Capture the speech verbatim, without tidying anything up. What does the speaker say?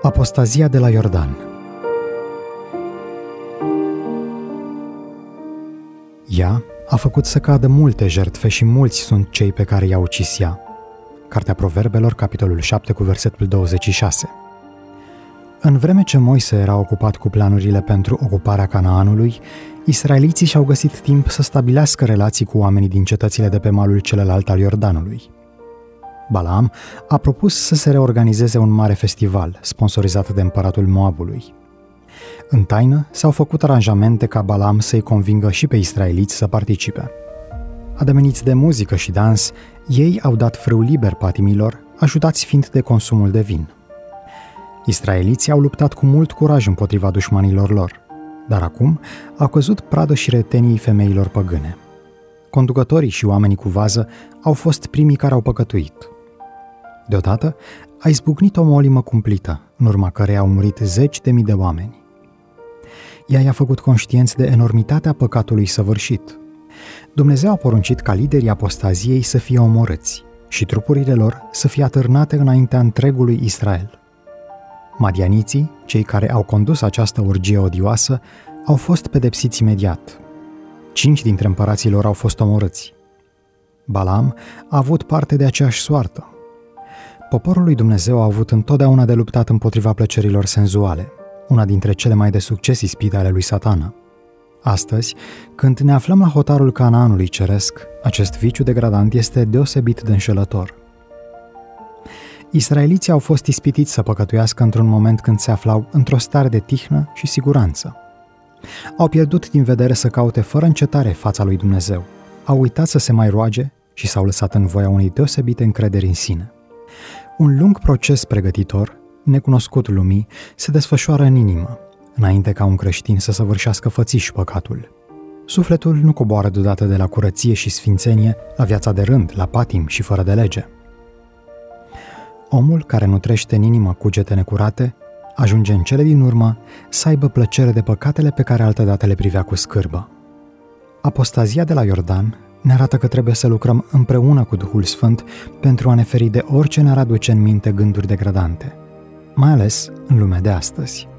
Apostazia de la Iordan. Ea a făcut să cadă multe jertfe și mulți sunt cei pe care i-a ucis ea. Cartea Proverbelor, capitolul șapte, cu versetul douăzeci și șase. În vreme ce Moise era ocupat cu planurile pentru ocuparea Canaanului, israeliții și-au găsit timp să stabilească relații cu oamenii din cetățile de pe malul celălalt al Iordanului. Balaam a propus să se reorganizeze un mare festival, sponsorizat de împăratul Moabului. În taină s-au făcut aranjamente ca Balaam să-i convingă și pe israeliți să participe. Ademeniți de muzică și dans, ei au dat frâu liber patimilor, ajutați fiind de consumul de vin. Israeliții au luptat cu mult curaj împotriva dușmanilor lor, dar acum au căzut pradă și retenii femeilor păgâne. Conducătorii și oamenii cu vază au fost primii care au păcătuit. Deodată a izbucnit o molimă cumplită, în urma căreia au murit zeci de mii de oameni. Ea i-a făcut conștienți de enormitatea păcatului săvârșit. Dumnezeu a poruncit ca liderii apostaziei să fie omorâți și trupurile lor să fie atârnate înaintea întregului Israel. Madianiții, cei care au condus această urgie odioasă, au fost pedepsiți imediat. Cinci dintre împărații lor au fost omorâți. Balaam a avut parte de aceeași soartă. Poporul lui Dumnezeu a avut întotdeauna de luptat împotriva plăcerilor senzuale, una dintre cele mai de succes ispite ale lui Satana. Astăzi, când ne aflăm la hotarul Canaanului ceresc, acest viciu degradant este deosebit de înșelător. Israeliții au fost ispitiți să păcătuiască într-un moment când se aflau într-o stare de tihnă și siguranță. Au pierdut din vedere să caute fără încetare fața lui Dumnezeu, au uitat să se mai roage și s-au lăsat în voia unei deosebite încrederi în sine. Un lung proces pregătitor, necunoscut lumii, se desfășoară în inimă, înainte ca un creștin să săvârșească fățiș păcatul. Sufletul nu coboară deodată de la curăție și sfințenie la viața de rând, la patim și fără de lege. Omul care nutrește în inimă cugete necurate ajunge în cele din urmă să aibă plăcere de păcatele pe care altădată le privea cu scârbă. Apostazia de la Iordan ne arată că trebuie să lucrăm împreună cu Duhul Sfânt pentru a ne feri de orice ne-ar aduce în minte gânduri degradante, mai ales în lumea de astăzi.